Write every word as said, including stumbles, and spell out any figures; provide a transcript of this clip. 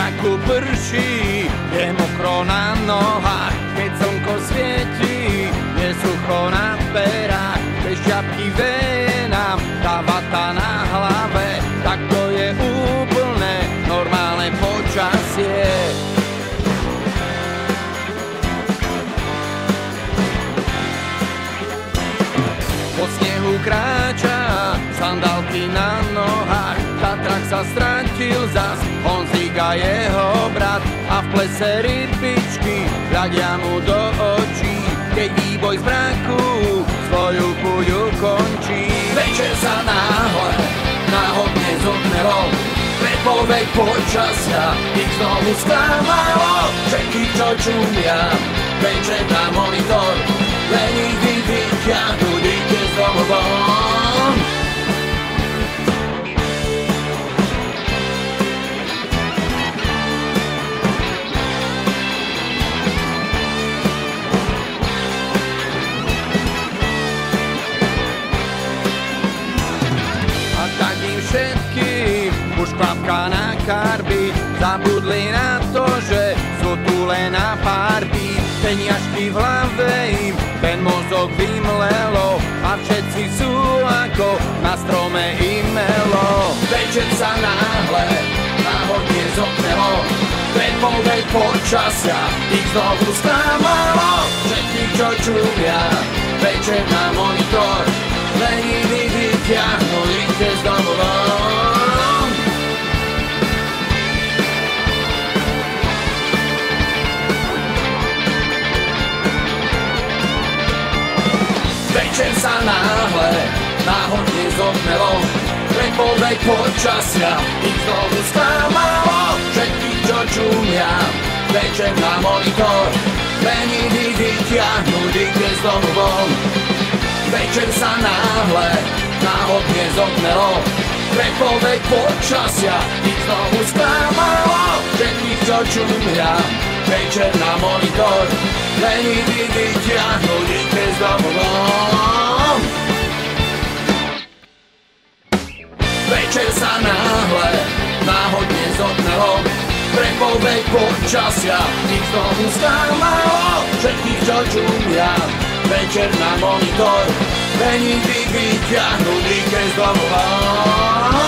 mraku prší, je mokro na nohách, keď slnko svieti, je sucho na perách, bez šťapky veje nám tá vata na hlave, tak to je úplne normálne počasie. Po snehu kráča, sandálky na nohách, Tatrak sa stratil zas, Honzík a jeho brat, a v plese rybičky hľadia mu do očí, keď výboj z mraku svoju púďu končí. Večer sa náhle, náhodne zotmelo, predpoveď počasia ich znovu sklamalo. Všetky, čo čumia, večer na monitor, lenivý vyťahnu dýke z domu von. A tak im všetkým už kvapka na karby, zabudli na to, že sú tu len na party. Peniažky v hlave im ten mozog vymlelo a všetci sú ako na strome imelo. Večer sa náhle náhodne zotmelo, predpoveď počasia ich znovu sklamalo. Všetci, čo čumia, večer na monitor, lenivý vyťahnuli ich z domu von. Večer sa náhle, náhodne zotmelo, predpoveď počasia ich znovu sklamalo. Všetky, čo čumia, večer na monitor, lenivý vyťahnú dýke z domu von. Večer sa náhle, náhodne zotmelo, predpoveď počasia ich znovu sklamalo. Všetky, čo čumia, večer na monitor, lenivý vyťahnú dýke z domu von. Večer sa náhle, náhodne zotmelo, predpoveď počasia ich znovu sklamalo. Všetkých, čo čumia, večer na monitor, lenivý vyťahnú dýke z domu von.